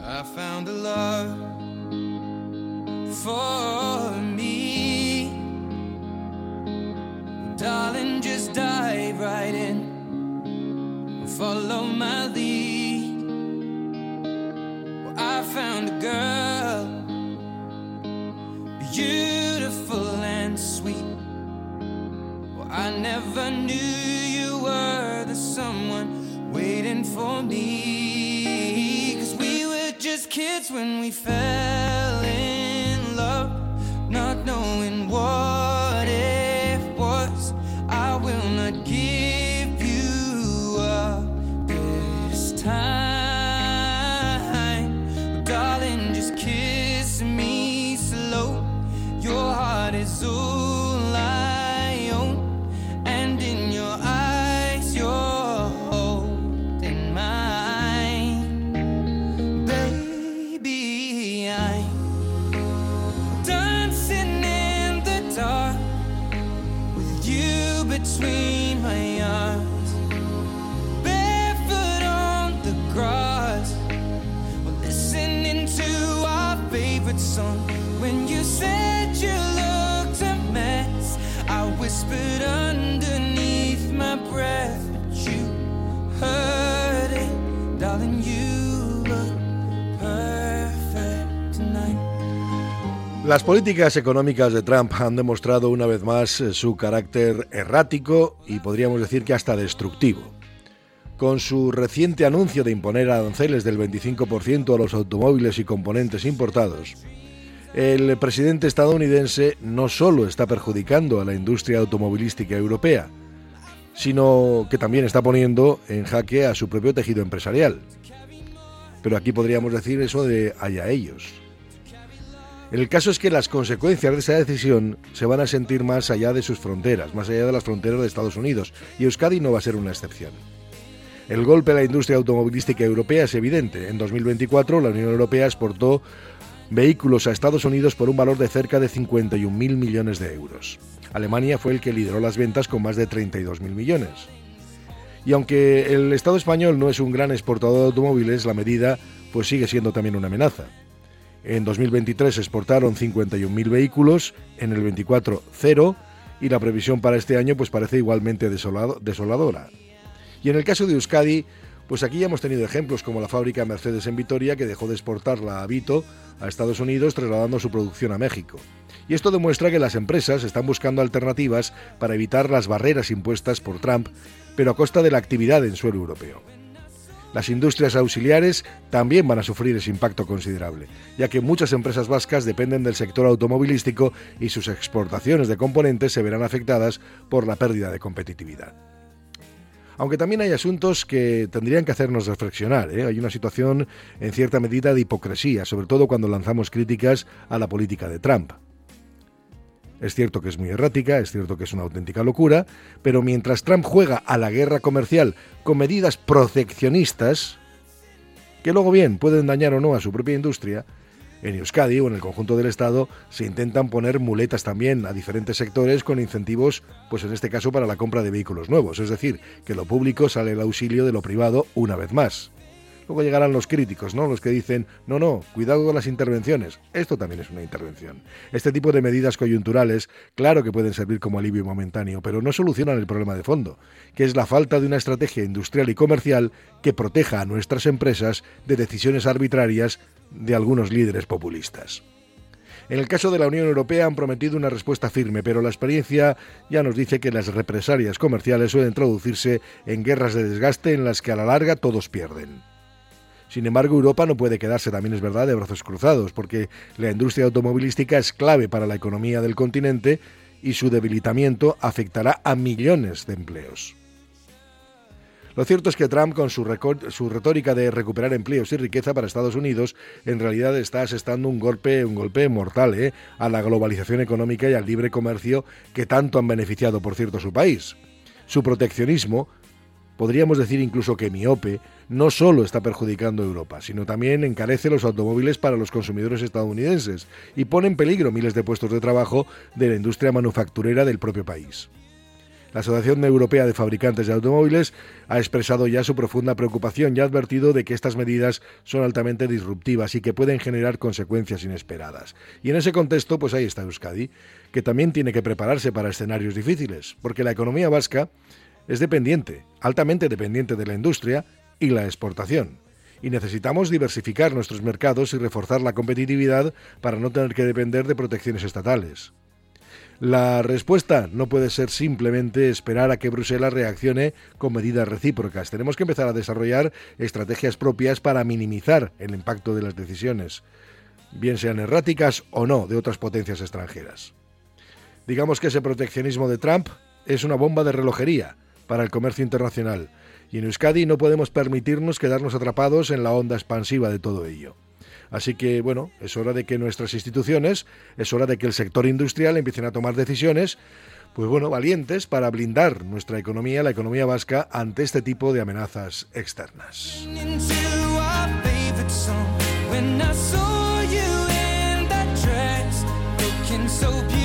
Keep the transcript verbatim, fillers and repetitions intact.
I found a love for me. Darling, just dive right in, follow my lead. Well, I found a girl, beautiful and sweet. Well, I never knew you were the someone waiting for me. 'Cause we were just kids when we fell in love, not knowing what it was. I will not give you up this time, but darling, just kiss me slow. Your heart is all I own, and in your eyes you're holding mine. Baby, I'm dancing in the dark with you between my arms, barefoot on the grass, we're listening to our favorite song. When you said you looked a mess, I whispered underneath my breath, but you heard it, darling, you look perfect tonight. Las políticas económicas de Trump han demostrado una vez más su carácter errático y podríamos decir que hasta destructivo. Con su reciente anuncio de imponer aranceles del veinticinco por ciento a los automóviles y componentes importados, el presidente estadounidense no solo está perjudicando a la industria automovilística europea, sino que también está poniendo en jaque a su propio tejido empresarial. Pero aquí podríamos decir eso de allá ellos. El caso es que las consecuencias de esa decisión se van a sentir más allá de sus fronteras, más allá de las fronteras de Estados Unidos, y Euskadi no va a ser una excepción. El golpe a la industria automovilística europea es evidente. En dos mil veinticuatro la Unión Europea exportó vehículos a Estados Unidos por un valor de cerca de cincuenta y un mil millones de euros. Alemania fue el que lideró las ventas con más de treinta y dos mil millones. Y aunque el Estado español no es un gran exportador de automóviles, la medida pues sigue siendo también una amenaza. En dos mil veintitrés exportaron cincuenta y un mil vehículos, en el veinticuatro cero, y la previsión para este año pues parece igualmente desolado, desoladora. Y en el caso de Euskadi, pues aquí ya hemos tenido ejemplos como la fábrica Mercedes en Vitoria, que dejó de exportarla a Vito, a Estados Unidos, trasladando su producción a México. Y esto demuestra que las empresas están buscando alternativas para evitar las barreras impuestas por Trump, pero a costa de la actividad en suelo europeo. Las industrias auxiliares también van a sufrir ese impacto considerable, ya que muchas empresas vascas dependen del sector automovilístico y sus exportaciones de componentes se verán afectadas por la pérdida de competitividad. Aunque también hay asuntos que tendrían que hacernos reflexionar, ¿eh? Hay una situación en cierta medida de hipocresía, sobre todo cuando lanzamos críticas a la política de Trump. Es cierto que es muy errática, es cierto que es una auténtica locura, pero mientras Trump juega a la guerra comercial con medidas proteccionistas, que luego bien pueden dañar o no a su propia industria, en Euskadi o en el conjunto del Estado se intentan poner muletas también a diferentes sectores con incentivos, pues en este caso para la compra de vehículos nuevos, es decir, que lo público sale al auxilio de lo privado una vez más. Luego llegarán los críticos, ¿no? Los que dicen, no, no, cuidado con las intervenciones. Esto también es una intervención. Este tipo de medidas coyunturales, claro que pueden servir como alivio momentáneo, pero no solucionan el problema de fondo, que es la falta de una estrategia industrial y comercial que proteja a nuestras empresas de decisiones arbitrarias de algunos líderes populistas. En el caso de la Unión Europea han prometido una respuesta firme, pero la experiencia ya nos dice que las represalias comerciales suelen traducirse en guerras de desgaste en las que a la larga todos pierden. Sin embargo, Europa no puede quedarse, también es verdad, de brazos cruzados, porque la industria automovilística es clave para la economía del continente y su debilitamiento afectará a millones de empleos. Lo cierto es que Trump, con su, su retórica de recuperar empleos y riqueza para Estados Unidos, en realidad está asestando un golpe, un golpe mortal ¿eh? a la globalización económica y al libre comercio que tanto han beneficiado, por cierto, a su país. Su proteccionismo, podríamos decir incluso que miope, no solo está perjudicando a Europa, sino también encarece los automóviles para los consumidores estadounidenses y pone en peligro miles de puestos de trabajo de la industria manufacturera del propio país. La Asociación Europea de Fabricantes de Automóviles ha expresado ya su profunda preocupación y ha advertido de que estas medidas son altamente disruptivas y que pueden generar consecuencias inesperadas. Y en ese contexto, pues ahí está Euskadi, que también tiene que prepararse para escenarios difíciles, porque la economía vasca es dependiente, altamente dependiente de la industria y la exportación. Y necesitamos diversificar nuestros mercados y reforzar la competitividad para no tener que depender de protecciones estatales. La respuesta no puede ser simplemente esperar a que Bruselas reaccione con medidas recíprocas. Tenemos que empezar a desarrollar estrategias propias para minimizar el impacto de las decisiones, bien sean erráticas o no, de otras potencias extranjeras. Digamos que ese proteccionismo de Trump es una bomba de relojería para el comercio internacional, y en Euskadi no podemos permitirnos quedarnos atrapados en la onda expansiva de todo ello. Así que, bueno, es hora de que nuestras instituciones, es hora de que el sector industrial empiecen a tomar decisiones, pues bueno, valientes para blindar nuestra economía, la economía vasca, ante este tipo de amenazas externas. So